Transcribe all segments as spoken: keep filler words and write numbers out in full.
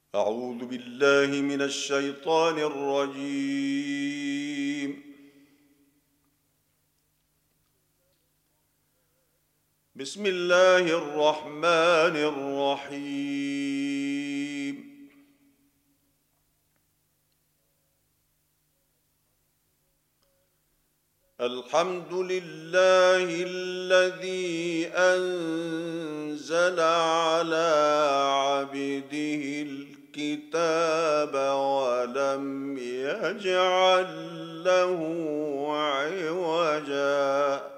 أعوذ بالله من الشيطان الرجيم. بسم الله الرحمن الرحيم. الحمد لله الذي أنزل على عبده الكتاب ولم يجعل له عوجا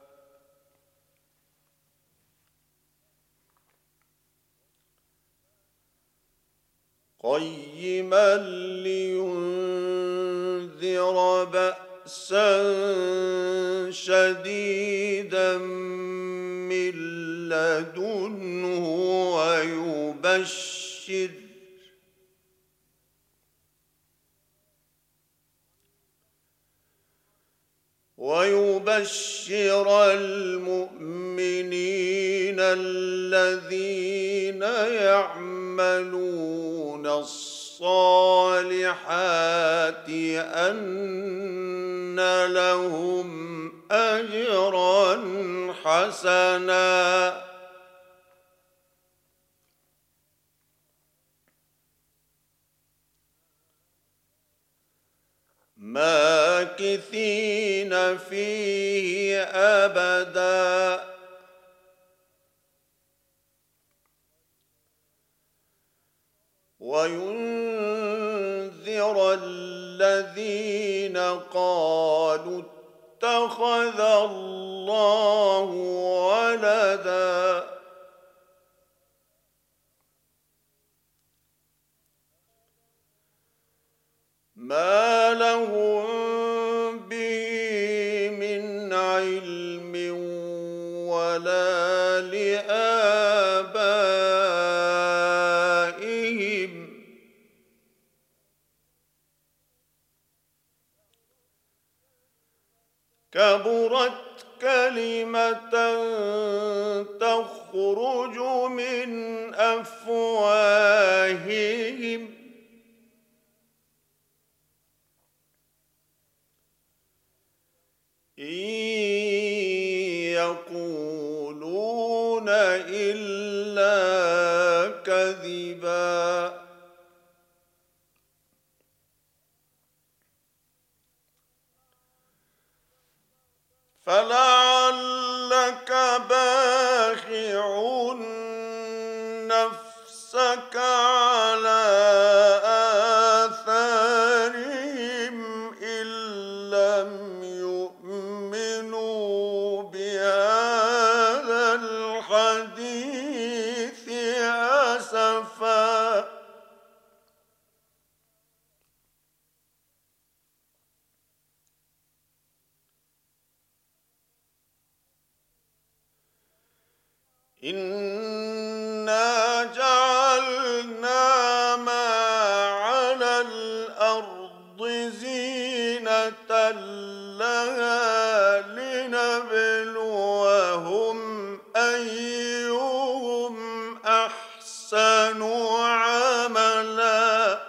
قيما لينذر بأسا شديدا من لدنه ويبشر ويبشر المؤمنين الذين يعملون الصالحات أن لهم أجرا حسنا ماكثين فيه أبدا وينذر الذين قالوا اتخذ الله ولدا ما لهم به من علم ولا لآبائهم كبرت كلمة تخرج من أفواههم إن يقولون إلا كذبا فلعلك باخع نفسك على آثارهم إن لم يؤمنوا بهذا الحديث أسفا إنا جعلنا ما على الأرض زينة لها لنبلوهم أيهم أحسن عملا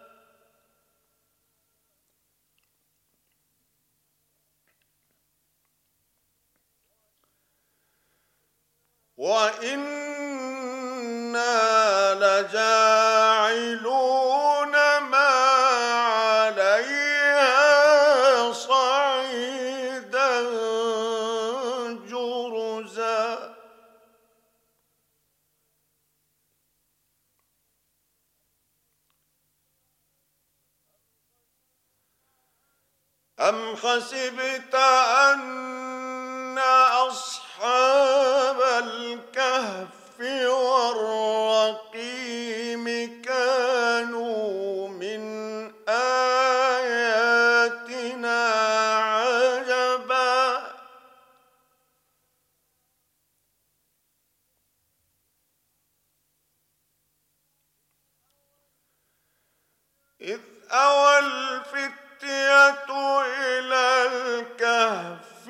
وإنا لجاعلون ما عليها صعيدا جرزا أم حسبت أن أصحاب الكهف والرقيم كانوا من آياتنا عجبا إذ أوى الفتية إلى الكهف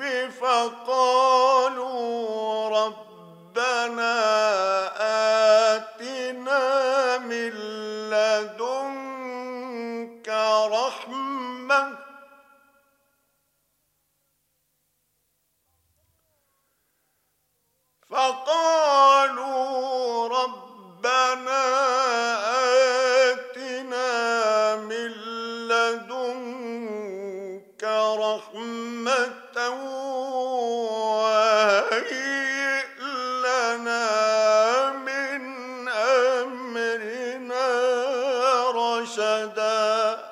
فقالوا ربنا آتنا من لدنك رحمة فقالوا ربنا آتنا من لدنك رحمة وهيئ لنا من أمرنا رشدا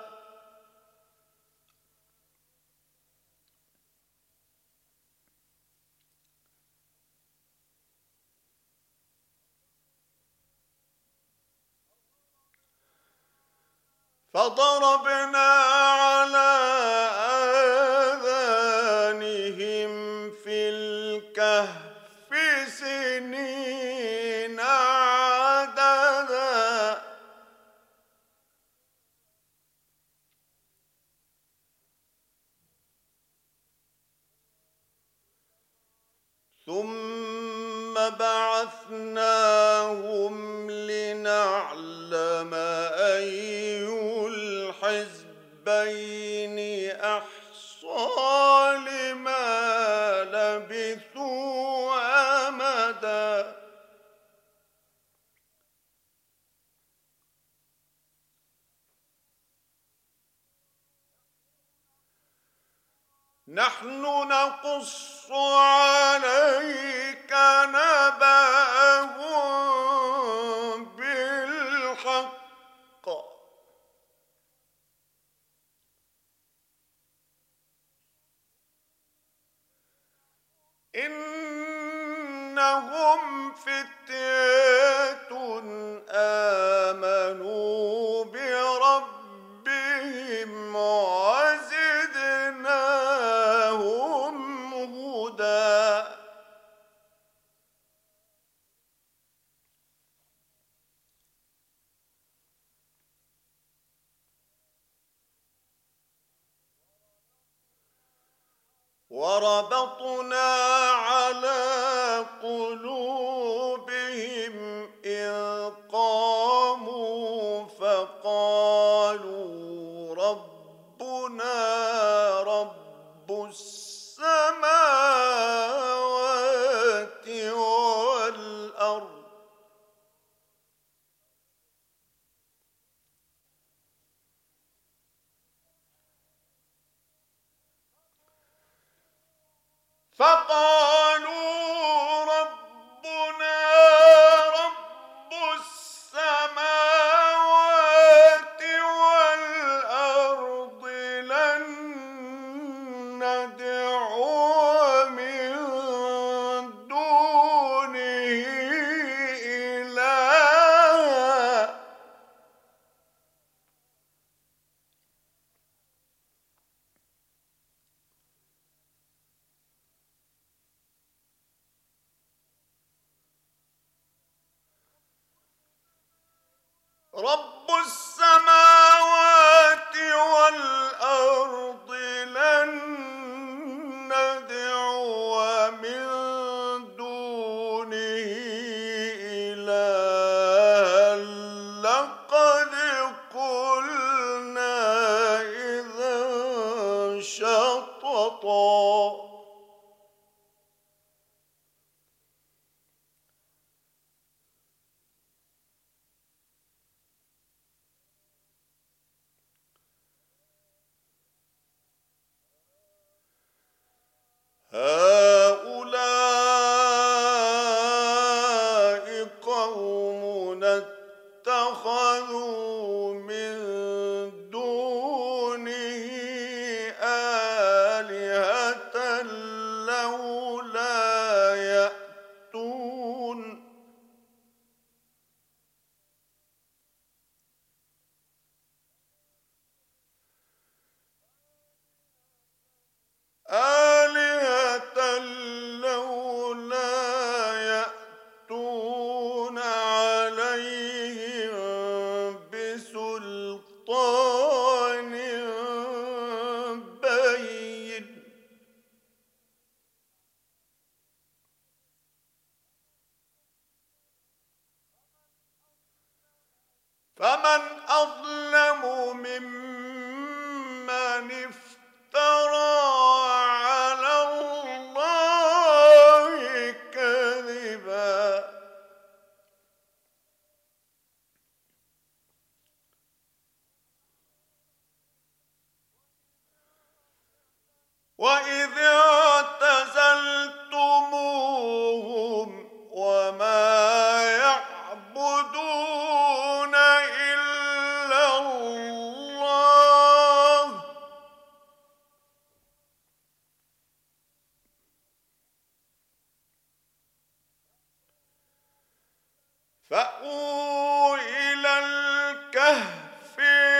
فضربنا على آذانهم في الكهف سنين عددا ثم بعثناهم لنعلم أي الحزبين أحصى لما لبثوا أمدا نحن نقص عليك نبأهم بالحق إنهم فتية آمنوا بربهم وزدناهم هدى وربطنا على قلوبهم إذ قاموا فقالوا ربنا رب السماوات والأرض فقالوا ربنا رب السماوات والأرض لن ندعو من دونه إلها رب السماوات والأرض لن ندعو من دونه إلها لقد قلنا إذا شططا هؤلاء قوم اتخذوا من دونه آلهة لولا يأتون آلهة لولا يأتون عليهم بسلطان وإذ اعتزلتموهم وما يعبدون إلا الله فأووا إلى الكهف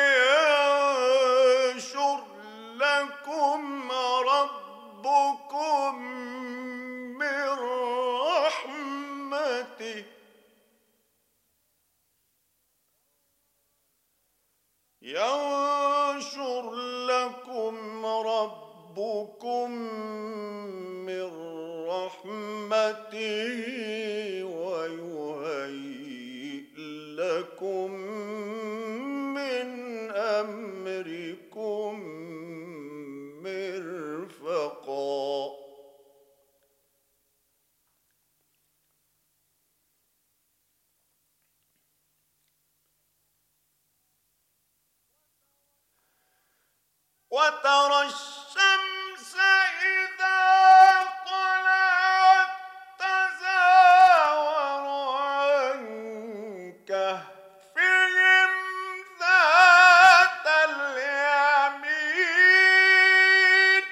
ينشر لكم ربكم من رحمته ينشر لكم ربكم من رحمته ويهيئ لكم من أمركم مرفقا وترى الشمس إذا طلعت تزاور عن كهفهم ذات اليمين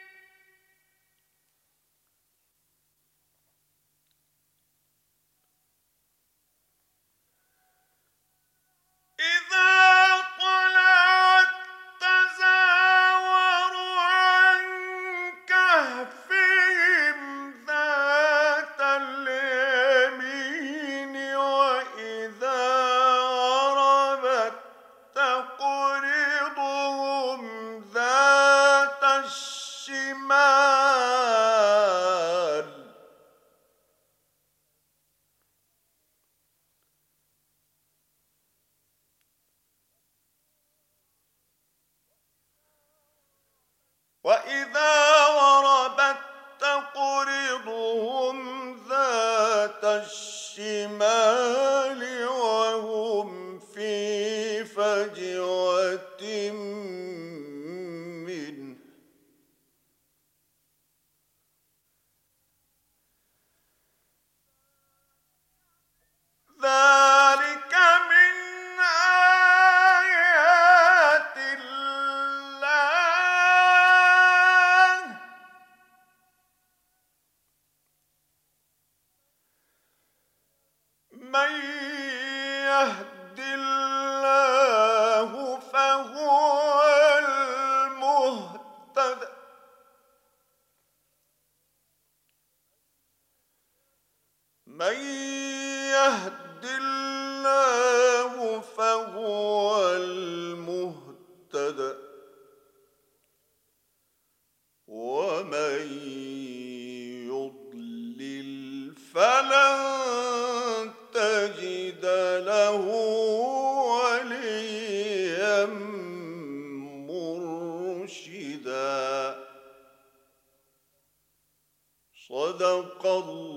إذا طلعت تزاور عن كهفهم ذات اليمين وإذا غربت تقرضهم ذات الشمال وإذا غربت تقرضهم ذات الشمال وهم في فجوة منه ذلك من آيات الله من يهد الله فهو المهتد من يهد الله فهو المهتد ومن يضلل فلن تجد له وليا مرشدا صدق الله